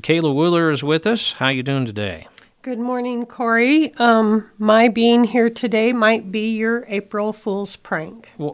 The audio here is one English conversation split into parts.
Michaela Wooler is with us. How you doing today? Good morning, Corey. My being here today might be your April Fool's prank. Well,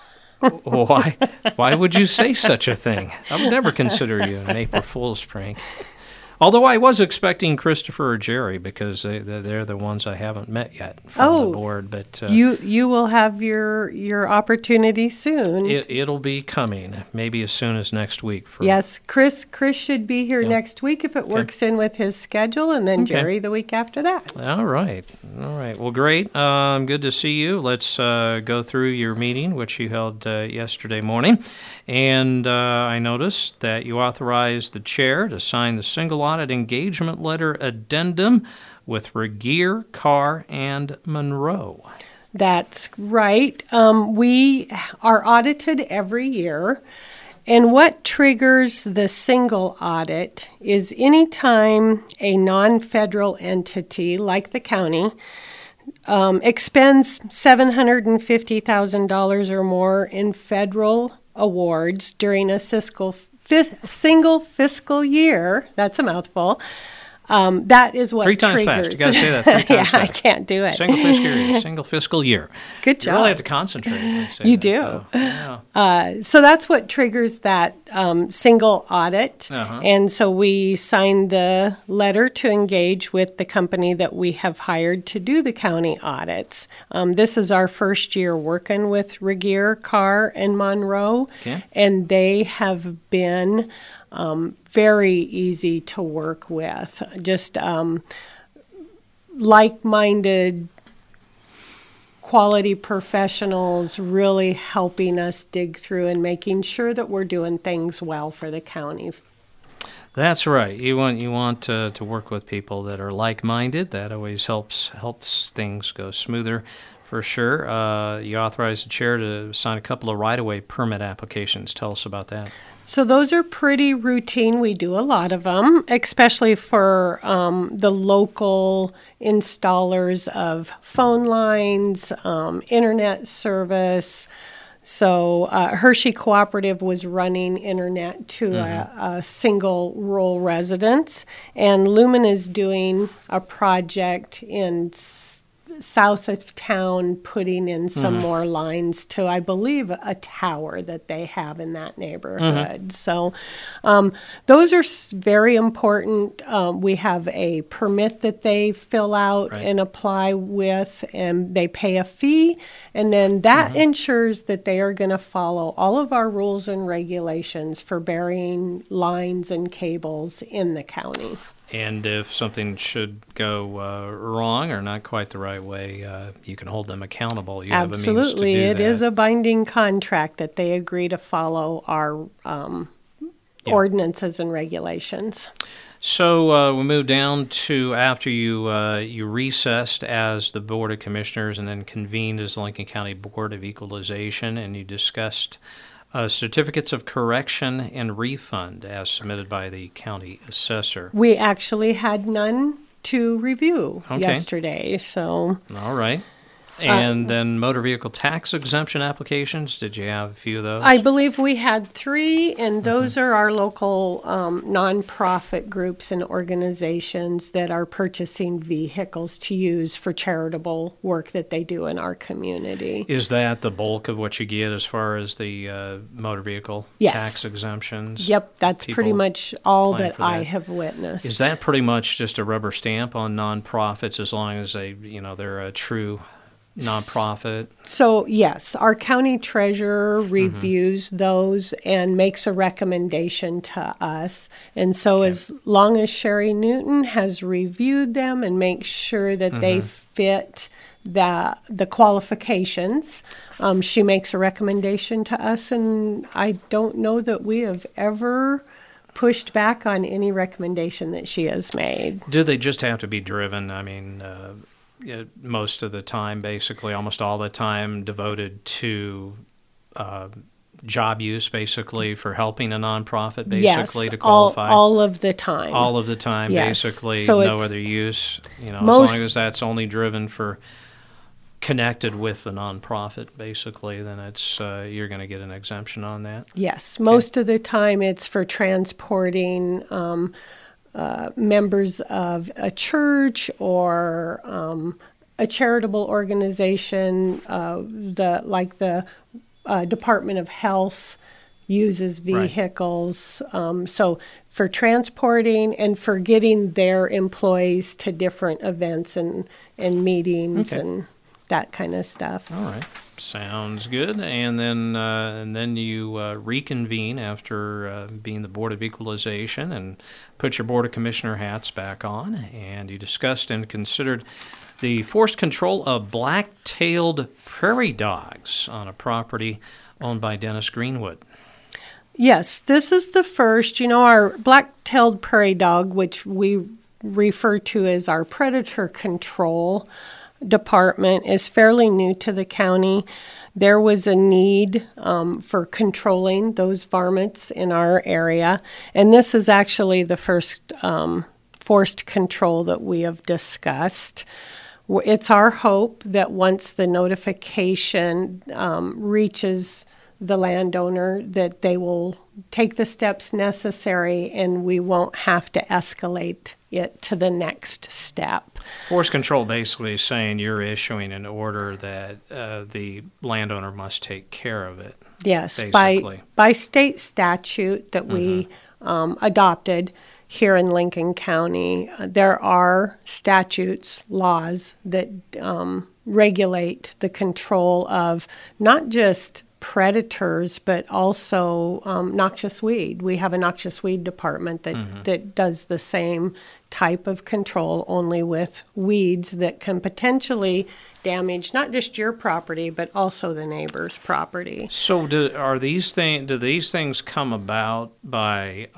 why would you say such a thing? I would never consider you an April Fool's prank. Although I was expecting Christopher or Jerry because they're the ones I haven't met yet from the board. But you will have your opportunity soon. It'll be coming, maybe as soon as next week. Yes, Chris should be here next week if it works in with his schedule, and then Jerry the week after that. All right. Well, great. Good to see you. Let's go through your meeting, which you held yesterday morning. And I noticed that you authorized the chair to sign the single audit engagement letter addendum with Regier, Carr, and Monroe. That's right. We are audited every year. And what triggers the single audit is anytime a non-federal entity like the county expends $750,000 or more in federal awards during a single fiscal year. That's a mouthful. That is what triggers. 3 times fast. You got to say that 3 times fast. I can't do it. Single fiscal year. Good job. You really have to concentrate. You do. So that's what triggers that single audit. And so we signed the letter to engage with the company that we have hired to do the county audits. This is our first year working with Regier, Carr, and Monroe. Okay. And they have been very easy to work with. Just like-minded quality professionals really helping us dig through and making sure that we're doing things well for the county. That's right. You want to work with people that are like-minded. That always helps things go smoother. For sure. You authorized the chair to sign a couple of right-of-way permit applications. Tell us about that. So those are pretty routine. We do a lot of them, especially for the local installers of phone lines, internet service. So Hershey Cooperative was running internet to a single rural residence, and Lumen is doing a project in south of town, putting in some more lines to, I believe, a tower that they have in that neighborhood. So those are very important. We have a permit that they fill out and apply with, and they pay a fee, and then that ensures that they are going to follow all of our rules and regulations for burying lines and cables in the county. And if something should go wrong or not quite the right way, you can hold them accountable. You have a means to do that. Absolutely. It is a binding contract that they agree to follow our ordinances and regulations. So we move down to after you recessed as the Board of Commissioners and then convened as the Lincoln County Board of Equalization, and you discussed certificates of correction and refund as submitted by the county assessor. We actually had none to review yesterday. So all right. And then motor vehicle tax exemption applications, did you have a few of those? I believe we had 3, and those are our local nonprofit groups and organizations that are purchasing vehicles to use for charitable work that they do in our community. Is that the bulk of what you get as far as the motor vehicle tax exemptions? Yep, that's pretty much all that I have witnessed. Is that pretty much just a rubber stamp on nonprofits as long as they're a true nonprofit? So, yes, our county treasurer reviews those and makes a recommendation to us. And so as long as Sherry Newton has reviewed them and makes sure that they fit the qualifications, she makes a recommendation to us. And I don't know that we have ever pushed back on any recommendation that she has made. Do they just have to be driven? I mean, most of the time, basically, almost all the time devoted to job use, basically, for helping a nonprofit, basically, to qualify? all of the time. All of the time, basically, so no other use, as long as that's only driven for connected with the nonprofit, basically, then it's you're going to get an exemption on that? Yes. Most of the time it's for transporting members of a church or a charitable organization, the Department of Health uses vehicles. So for transporting and for getting their employees to different events and meetings and that kind of stuff. All right. Sounds good. And then you reconvene after being the Board of Equalization and put your Board of Commissioner hats back on, and you discussed and considered the forced control of black-tailed prairie dogs on a property owned by Dennis Greenwood. Yes, this is the first. Our black-tailed prairie dog, which we refer to as our predator control department, is fairly new to the county. There was a need for controlling those varmints in our area, and this is actually the first forced control that we have discussed. It's our hope that once the notification reaches the landowner, that they will take the steps necessary and we won't have to escalate it to the next step. Force control basically is saying you're issuing an order that the landowner must take care of it. Yes, basically. by state statute that we adopted here in Lincoln County, there are statutes, laws that regulate the control of not just predators, but also noxious weed. We have a noxious weed department that does the same type of control, only with weeds that can potentially damage not just your property, but also the neighbor's property. So do these things come about by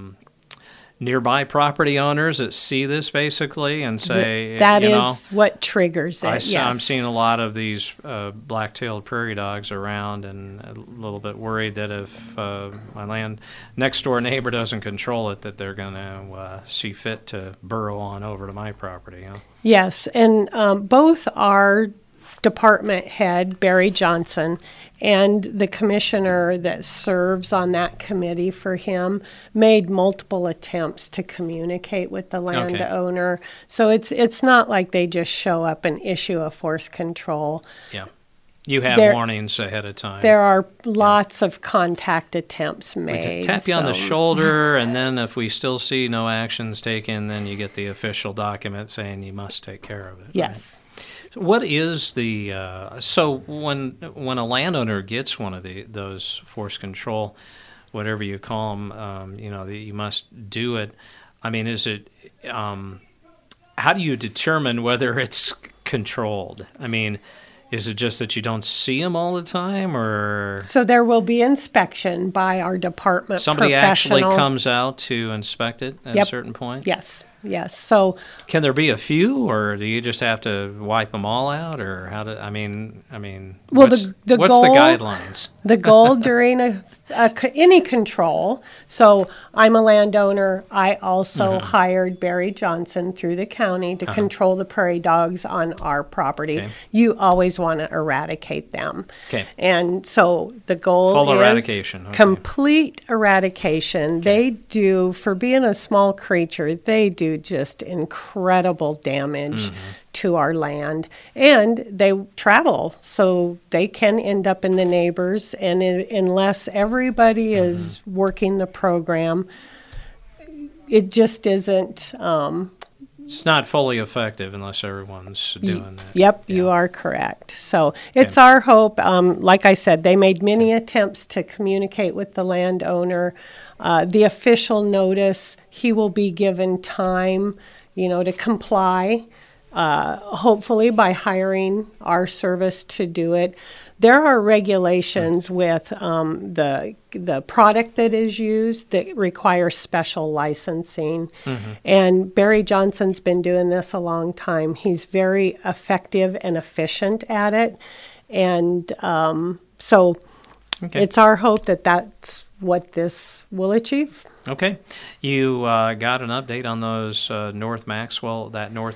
nearby property owners that see this basically and say, that is what triggers it. Yes. I'm seeing a lot of these black-tailed prairie dogs around, and a little bit worried that if my land next door neighbor doesn't control it, that they're going to see fit to burrow on over to my property. Huh? Yes, and both our department head, Barry Johnson, and the commissioner that serves on that committee for him made multiple attempts to communicate with the landowner. So it's not like they just show up and issue a force control. Yeah. You have warnings ahead of time. There are lots of contact attempts made. We tap you on the shoulder, and then if we still see no actions taken, then you get the official document saying you must take care of it. Yes. Right? What is the so when a landowner gets one of those force control, whatever you call them, you must do it. I mean, is it how do you determine whether it's controlled? I mean, is it just that you don't see them all the time, or so there will be inspection by our department somebody actually professional. comes out to inspect it at a certain point? Yes. So can there be a few, or do you just have to wipe them all out, or how do I mean? Well, what's the what's goal, the guidelines? The goal during any control. So I'm a landowner. I also hired Barry Johnson through the county to control the prairie dogs on our property. Okay. You always want to eradicate them. Okay. And so the goal Full is eradication. Okay. Complete eradication. Okay. They do, for being a small creature, they do just incredible damage to our land, and they travel, so they can end up in the neighbors, and unless everybody is working the program, it just isn't it's not fully effective unless everyone's doing that. Yep, you are correct. So it's our hope. Like I said, they made many attempts to communicate with the landowner. The official notice, he will be given time, to comply, hopefully by hiring our service to do it. There are regulations with the product that is used that requires special licensing. And Barry Johnson's been doing this a long time. He's very effective and efficient at it. And so it's our hope that that's what this will achieve. Okay. You got an update on those North Maxwell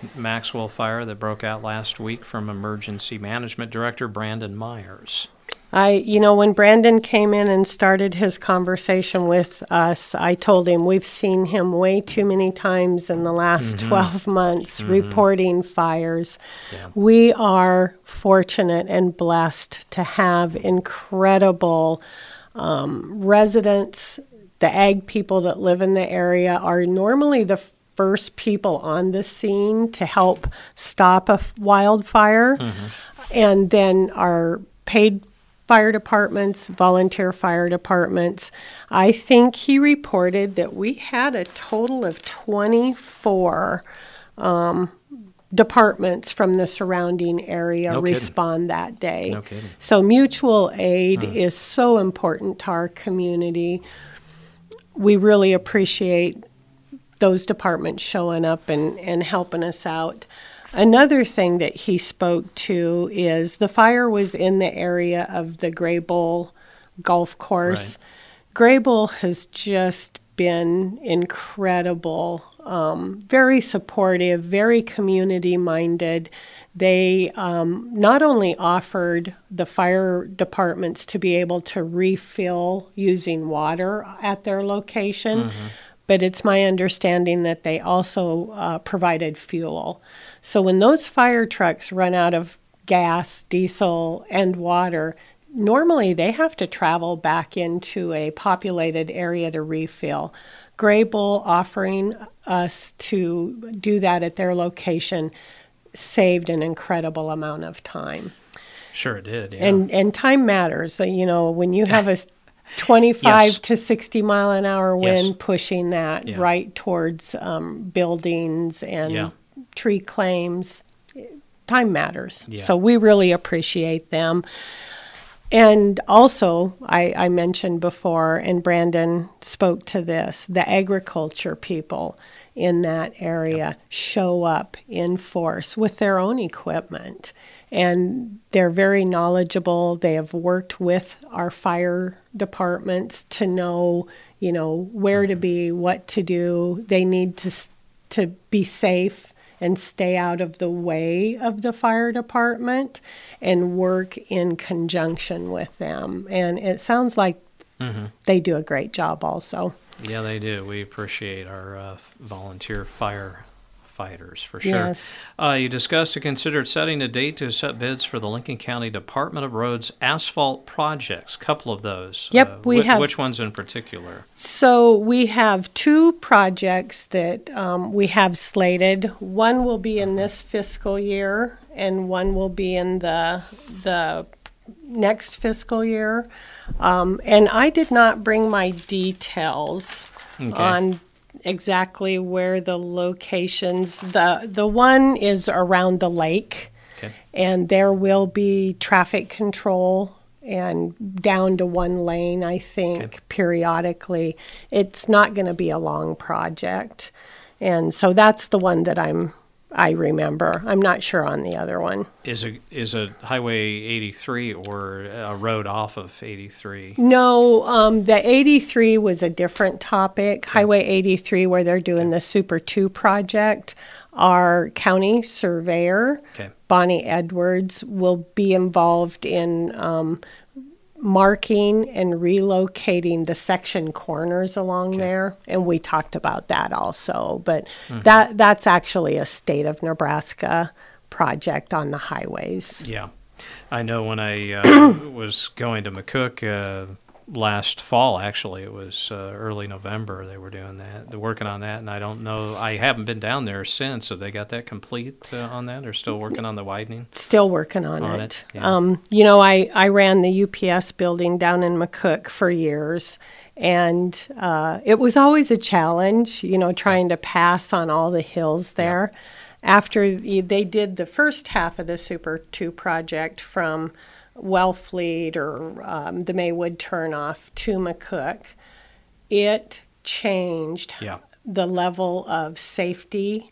fire that broke out last week from Emergency Management Director Brandon Myers. When Brandon came in and started his conversation with us, I told him we've seen him way too many times in the last 12 months reporting fires. Yeah. We are fortunate and blessed to have incredible residents. The ag people that live in the area are normally the first people on the scene to help stop a wildfire. And then our paid fire departments, volunteer fire departments. I think he reported that we had a total of 24 departments from the surrounding area respond that day. No kidding. So mutual aid is so important to our community. We really appreciate those departments showing up and helping us out. Another thing that he spoke to is the fire was in the area of the Graybull Golf Course. Right. Graybull has just been incredible, very supportive, very community-minded. They not only offered the fire departments to be able to refill using water at their location, but it's my understanding that they also provided fuel. So when those fire trucks run out of gas, diesel, and water, normally they have to travel back into a populated area to refill. Graybull offering us to do that at their location saved an incredible amount of time. Sure it did, yeah. And time matters. When you have a 25 to 60 mile an hour wind pushing that right towards buildings and tree claims, time matters. Yeah. So we really appreciate them. And also, I mentioned before, and Brandon spoke to this, the agriculture people in that area show up in force with their own equipment. And they're very knowledgeable. They have worked with our fire departments to know, where to be, what to do. They need to be safe and stay out of the way of the fire department and work in conjunction with them. And it sounds like they do a great job also. Yeah, they do. We appreciate our volunteer firefighters for sure. Yes. You discussed to consider setting a date to accept bids for the Lincoln County Department of Roads asphalt projects. Couple of those. Yep, we have. Which ones in particular? So we have two projects that we have slated. One will be in this fiscal year, and one will be in the next fiscal year. And I did not bring my details on exactly where the locations. The one is around the lake, and there will be traffic control and down to one lane, I think, periodically. It's not going to be a long project. And so that's the one that I remember. I'm not sure on the other one. Is a Highway 83 or a road off of 83? No, the 83 was a different topic. Highway 83, where they're doing the Super 2 project, our county surveyor, Bonnie Edwards, will be involved in marking and relocating the section corners along there, and we talked about that also. But that's actually a state of Nebraska project on the highways. Yeah, I know when I was going to McCook last fall, actually, it was early November, they were doing that. They're working on that, and I don't know, I haven't been down there since. Have they got that complete on that? They're still working on the widening? Still working on it. Yeah. I ran the UPS building down in McCook for years, and it was always a challenge, trying to pass on all the hills there. Yeah. After they did the first half of the Super 2 project from Wellfleet or the Maywood turnoff to McCook, it changed the level of safety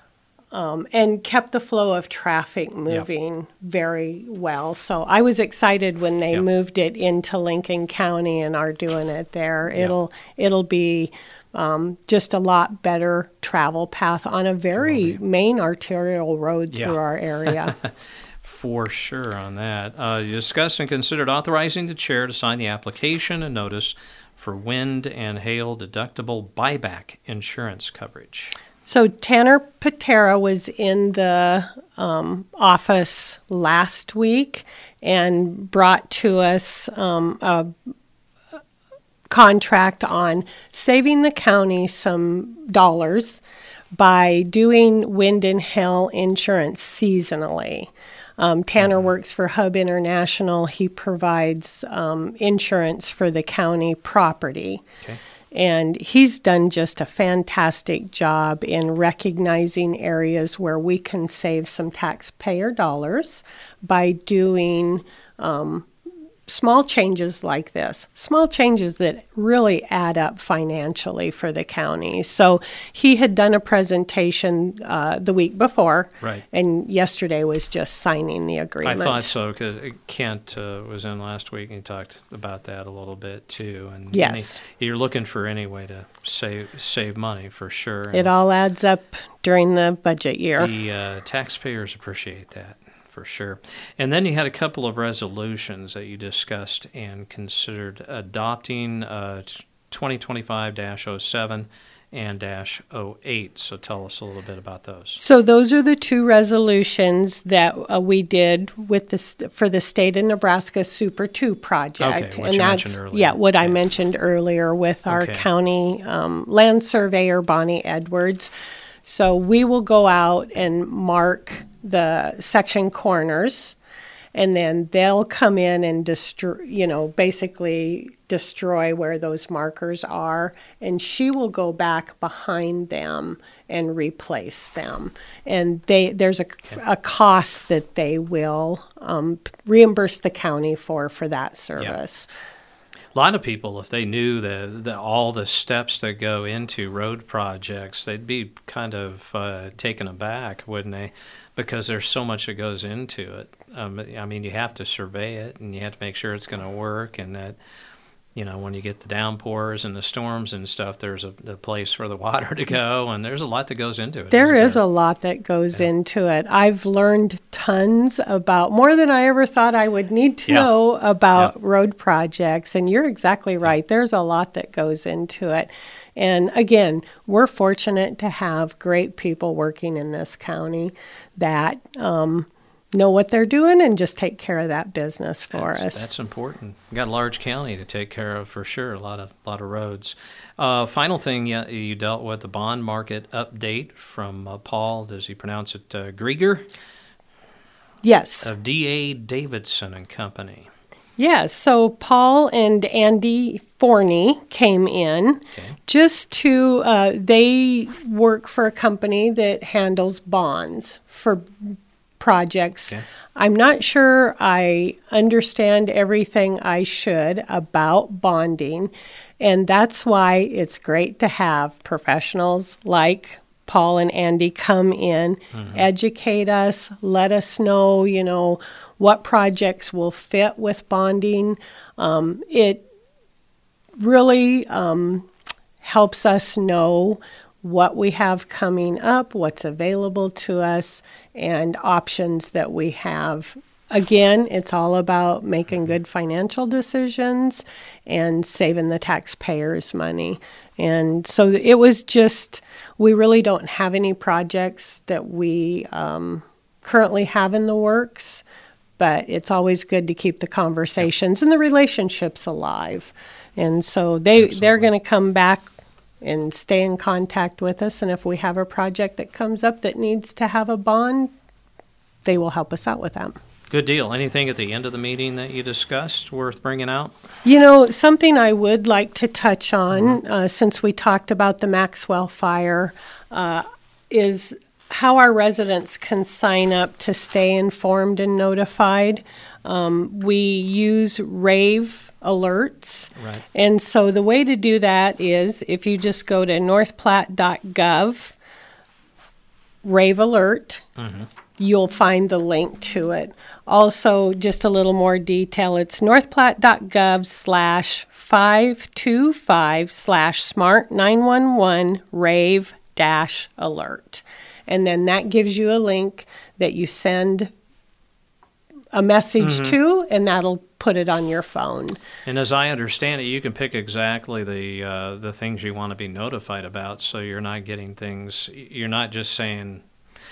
and kept the flow of traffic moving very well. So I was excited when they moved it into Lincoln County and are doing it there. It'll be just a lot better travel path on a very main arterial road through our area. For sure on that. You discussed and considered authorizing the chair to sign the application and notice for wind and hail deductible buyback insurance coverage. So Tanner Patera was in the office last week and brought to us a contract on saving the county some dollars by doing wind and hail insurance seasonally. Tanner works for Hub International. He provides insurance for the county property. Okay. And he's done just a fantastic job in recognizing areas where we can save some taxpayer dollars by doing small changes like this, small changes that really add up financially for the county. So he had done a presentation the week before, Right. and yesterday was just signing the agreement. I thought so because Kent was in last week and he talked about that a little bit too. And Yes. you're looking for any way to save money for sure. It all adds up during the budget year. The taxpayers appreciate that for sure. And then you had a couple of resolutions that you discussed and considered adopting 2025-07 and -08. So tell us a little bit about those. So those are the two resolutions that we did with for the state of Nebraska Super 2 project. Okay, what you mentioned earlier. Yeah, what I Okay. mentioned earlier with our Okay. county land surveyor, Bonnie Edwards. So we will go out and mark the section corners, and then they'll come in and basically destroy where those markers are, and she will go back behind them and replace them. And there's a cost that they will reimburse the county for that service. A lot of people, if they knew all the steps that go into road projects, they'd be kind of taken aback, wouldn't they? Because there's so much that goes into it. I mean, you have to survey it, and you have to make sure it's going to work, and that, when you get the downpours and the storms and stuff, there's a place for the water to go, and there's a lot that goes into it. There is a lot that goes into it. I've learned tons about, more than I ever thought I would need to know about road projects. And you're exactly right. There's a lot that goes into it. And again, we're fortunate to have great people working in this county that know what they're doing and just take care of that business for us. That's important. We got a large county to take care of for sure. A lot of roads. Final thing, you dealt with the bond market update from Paul. Does he pronounce it Grieger? Yes. Of D.A. Davidson and Company. Yes. So Paul and Andy Forney came in just to. They work for a company that handles bonds for projects. Okay. I'm not sure I understand everything I should about bonding, and that's why it's great to have professionals like Paul and Andy come in, educate us, let us know, what projects will fit with bonding. It really helps us know what we have coming up, what's available to us, and options that we have. Again, it's all about making good financial decisions and saving the taxpayers money. And so it was just, we really don't have any projects that we currently have in the works, but it's always good to keep the conversations and the relationships alive. And so they're going to come back and stay in contact with us. And if we have a project that comes up that needs to have a bond, they will help us out with that. Good deal. Anything at the end of the meeting that you discussed worth bringing out? Something I would like to touch on, since we talked about the Maxwell fire, is how our residents can sign up to stay informed and notified. We use RAVE alerts. Right. And so the way to do that is if you just go to northplatte.gov, RAVE alert, you'll find the link to it. Also, just a little more detail, it's northplatte.gov/525/smart911 RAVE-alert. And then that gives you a link that you send a message to, and that'll put it on your phone. And as I understand it, you can pick exactly the things you want to be notified about, so you're not getting things. You're not just saying,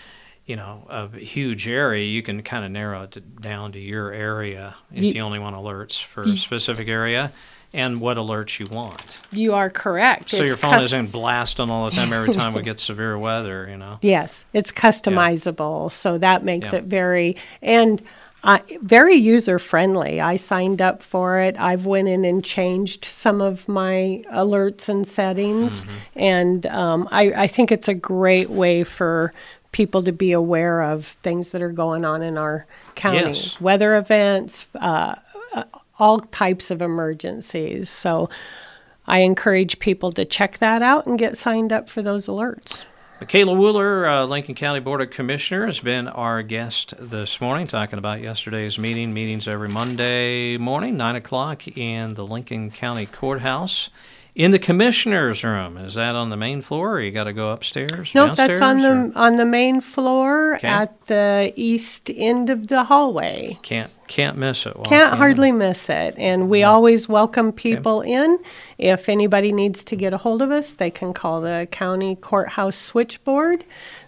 a huge area. You can kind of narrow it down to your area if you only want alerts for a specific area, and what alerts you want. You are correct. So your phone isn't blasting all the time every time we get severe weather, Yes, it's customizable, so that makes it very very user-friendly. I signed up for it. I've went in and changed some of my alerts and settings, and I think it's a great way for people to be aware of things that are going on in our county. Yes. Weather events, all types of emergencies. So I encourage people to check that out and get signed up for those alerts. Michaela Wooler, Lincoln County Board of Commissioners, has been our guest this morning, talking about yesterday's meeting. Meetings every Monday morning, 9 o'clock, in the Lincoln County Courthouse. In the commissioner's room. Is that on the main floor, or you got to go upstairs? Nope, that's on the main floor at the east end of the hallway. Can't miss it. Can't hardly miss it. And we always welcome people in. If anybody needs to get a hold of us, they can call the county courthouse switchboard.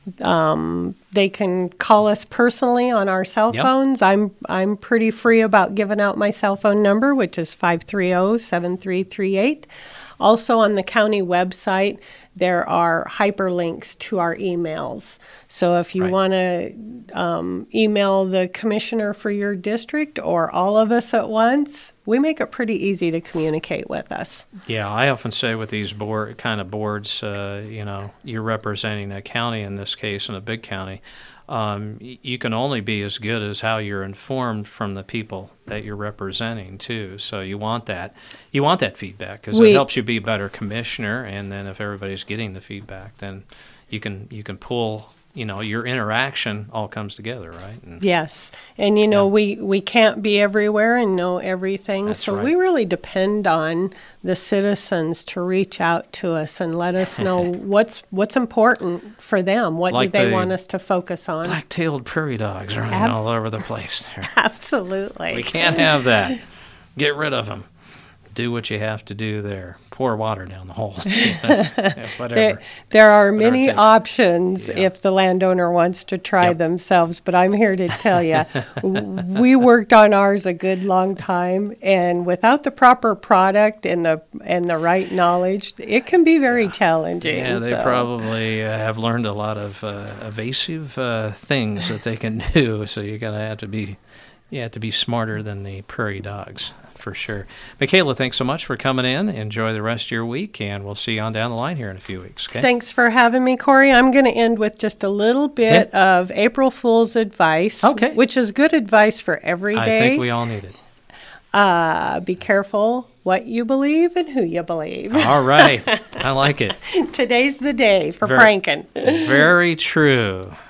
They can call us personally on our cell phones. I'm pretty free about giving out my cell phone number, which is 530-7338. Also on the county website, there are hyperlinks to our emails. So if you want to email the commissioner for your district or all of us at once, we make it pretty easy to communicate with us. Yeah, I often say with these boards, you're representing a county in this case, in a big county. You can only be as good as how you're informed from the people that you're representing too. So you want that feedback, because it helps you be a better commissioner. And then if everybody's getting the feedback, then you can pull. Your interaction all comes together, right? Yes, and we can't be everywhere and know everything. That's so right. We really depend on the citizens to reach out to us and let us know what's important for them. What do they want us to focus on? Black-tailed prairie dogs running all over the place there. Absolutely. We can't have that. Get rid of them. Do what you have to do there. Pour water down the holes. Whatever. There are many options if the landowner wants to try themselves, but I'm here to tell you, we worked on ours a good long time, and without the proper product and the right knowledge, it can be very challenging. Yeah, they probably have learned a lot of evasive things that they can do, so you have to be smarter than the prairie dogs. For sure. Michaela, thanks so much for coming in. Enjoy the rest of your week, and we'll see you on down the line here in a few weeks. Okay? Thanks for having me, Corey. I'm going to end with just a little bit of April Fool's advice, which is good advice for every day. I think we all need it. Be careful what you believe and who you believe. All right. I like it. Today's the day for pranking. Very true.